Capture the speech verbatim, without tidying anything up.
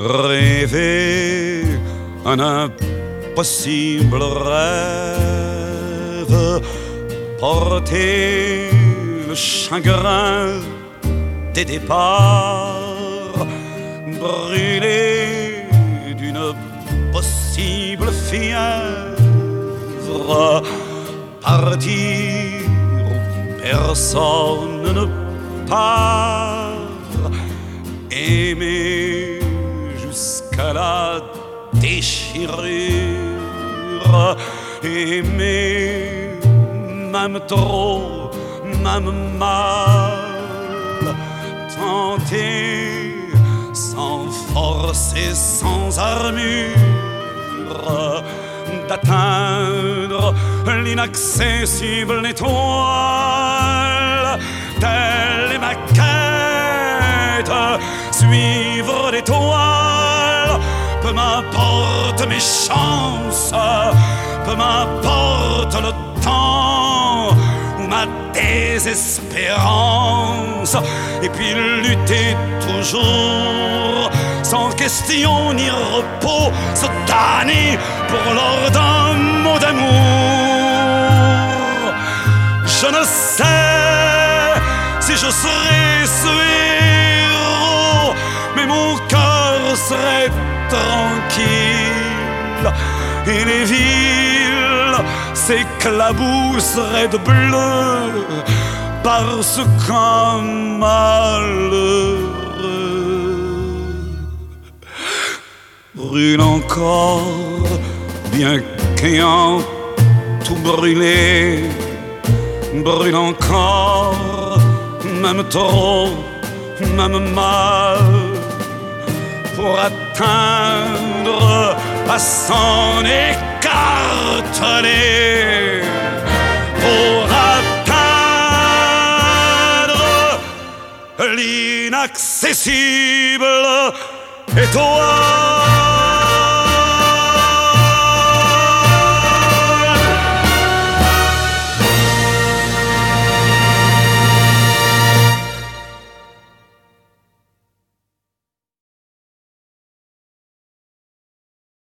rêver un impossible rêve, porter le chagrin des départs, brûler d'une possible fièvre, partir où personne ne part, aimer jusqu'à la déchirure, aimer même trop, même mal, tenter sans force et sans armure d'atteindre l'inaccessible étoile. Telle est ma quête, suivre l'étoile. Peu m'importe mes chances, peu m'importe le temps ou ma désespérance, et puis lutter toujours sans question ni repos, se damner pour l'or d'un mot d'amour. Je ne sais si je serai ce héros, mais mon cœur serait tranquille et les villes s'éclabousseraient de bleu parce qu'un malheureux brûle encore, bien qu'ayant tout brûlé, brûle encore, même trop, même mal, pour atteindre à s'en écarteler, pour atteindre l'inaccessible étoile.